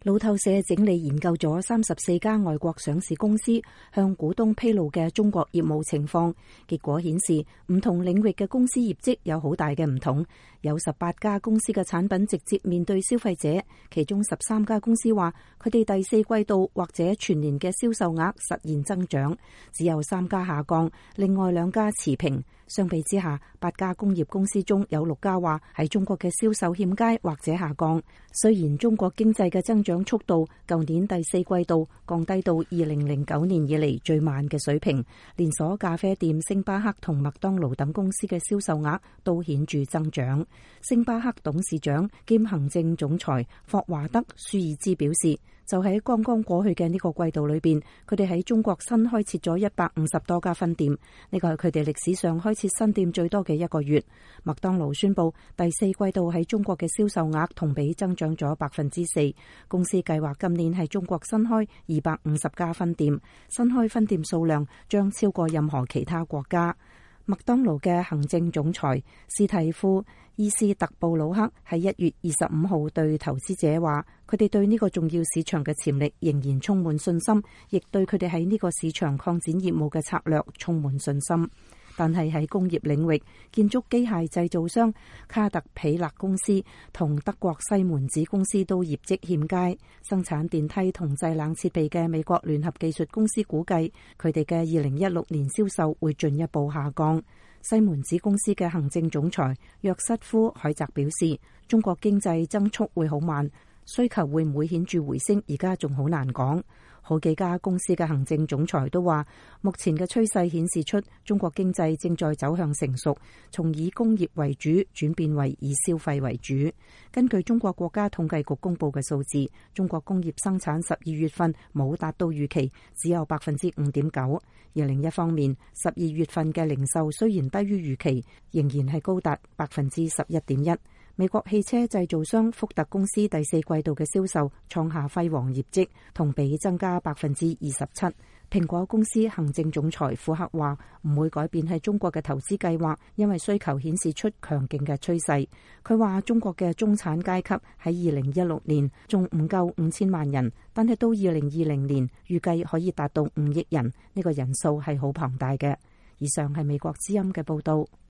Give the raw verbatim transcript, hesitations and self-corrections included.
路透社整理研究咗三十四家外國上市公司向股東披露嘅中國業務情況，結果顯示唔同領域嘅公司業績有好大嘅唔同。有十八家公司嘅產品直接面對消費者，其中十三家公司話佢哋第四季度或者全年嘅銷售額實現增長，只有三家下降，另外兩家持平。相比之下，八家工業公司中有六家話喺中國嘅銷售欠佳或者下降。雖然中國經濟嘅增長速度舊年第四季度降低到二零零九年以嚟最慢嘅水平，連鎖咖啡店星巴克同麥當勞等公司嘅銷售額都顯著增長。星巴克董事長兼行政總裁霍華德舒爾茲表示，就喺剛剛過去嘅呢個季度裏邊，佢哋喺中國新開設咗一百五十多家分店，呢個係佢哋歷史上開設新店最多嘅一個月。麥當勞宣布第四季度喺中國嘅銷售額同比增長咗百分之四，公司計劃今年喺中國新開二百五十家分店，新開分店數量將超過任何其他國家。麥當勞嘅行政總裁斯蒂夫伊斯特布魯克喺一月二十五號對投資者話，佢哋對呢個重要市場嘅潛力仍然充滿信心，亦對佢哋喺呢個市場擴展業務嘅策略充滿信心。但係喺工業領域，建築機械製造商卡特彼勒公司同德國西門子公司都業績欠佳。生產電梯同製冷設備嘅美國聯合技術公司估計，佢哋嘅二零一六年銷售會進一步下降。西門子公司嘅行政總裁約瑟夫海澤表示，中國經濟增速會好慢，需求會唔會顯著回升，而家仲好難講。好幾家公司嘅行政總裁都話，目前嘅趨勢顯示出中國經濟正在走向成熟，從以工業為主轉變為以消費為主。根據中國國家統計局公布嘅數字，中國工業生產十二月份冇達到預期，只有百分之五點九。而另一方面，十二月份嘅零售雖然低於預期，仍然係高達百分之十一點一。美國汽車製造商福特公司第四季度嘅銷售創下輝煌業績，同比增加百分之二十七。蘋果公司行政總裁庫克話唔會改變喺中國嘅投資計劃，因為需求顯示出強勁嘅趨勢。佢話中國嘅中產階級喺二零一六年仲唔夠五千萬人，但係到二零二零年預計可以達到五億人，呢個人數係好龐大嘅。以上係美國之音嘅報道。